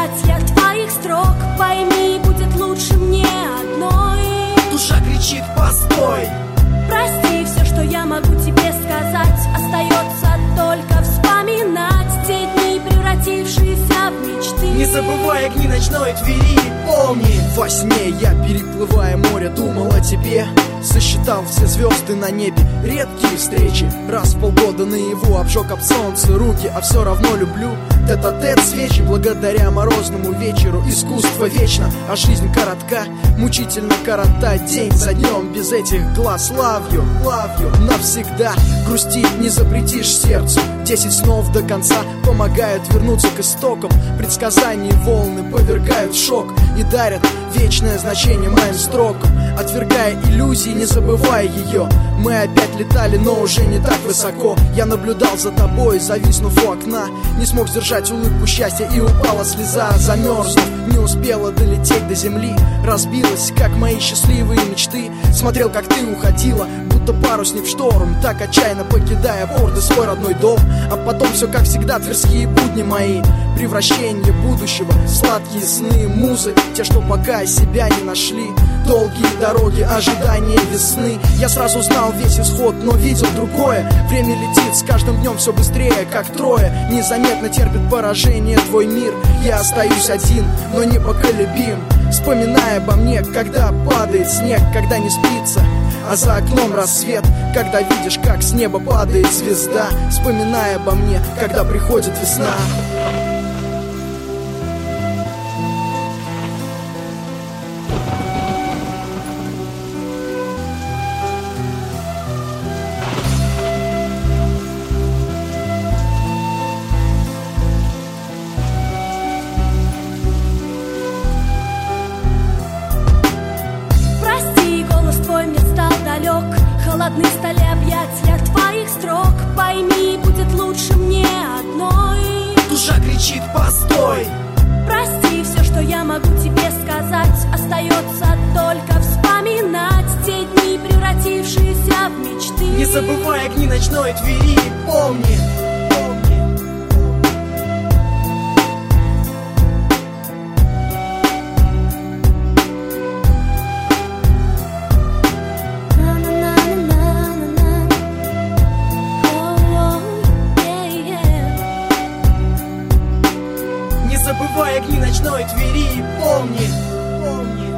объятия твоих строк. Пойми, будет лучше мне одной. Душа кричит: постой! Прости, все, что я могу тебе сказать, остается только вспоминать те дни, превратившиеся в мечты. Не забывай огни ночной Твери, помни. Во сне я, переплывая море, думал о тебе. Сосчитал все звезды на небе, редкие встречи. Раз в полгода наяву обжег об солнце руки, а все равно люблю тет-а-тет свечи. Благодаря морозному вечеру искусство вечно, а жизнь коротка, мучительно коротать день за днем. Без этих глаз love you навсегда. Грустить не запретишь сердцу. 10 снов до конца помогают вернуться к истокам. Предсказания волны повергают в шок и дарят вечное значение моим строкам. Отвергая иллюзии, не забывая ее, мы опять летали, но уже не так высоко. Я наблюдал за тобой, зависнув у окна, не смог сдержать улыбку счастья, и упала слеза. Замерзнув, не успела долететь до земли, разбилась, как мои счастливые мечты. Смотрел, как ты уходила, будто парусник в шторм, так отчаянно покидая порты свой родной дом. А потом все как всегда, тверские будни мои, превращение будущего, сладкие сны, музы, те, что пока себя не нашли. Долгие дороги, ожидания весны. Я сразу знал весь исход, но видел другое. Время летит с каждым днем все быстрее, как трое. Незаметно терпит поражение твой мир. Я остаюсь один, но непоколебим, вспоминая обо мне, когда падает снег, когда не спится, а за окном рассвет, когда видишь, как с неба падает звезда. Вспоминая обо мне, когда приходит весна. Холодны стали объятия твоих строк. Пойми, будет лучше мне одной. Душа кричит: постой! Прости, все, что я могу тебе сказать, остается только вспоминать те дни, превратившиеся в мечты. Не забывай огни ночной Твери, помни. Не забывай огни ночной Твери, помни.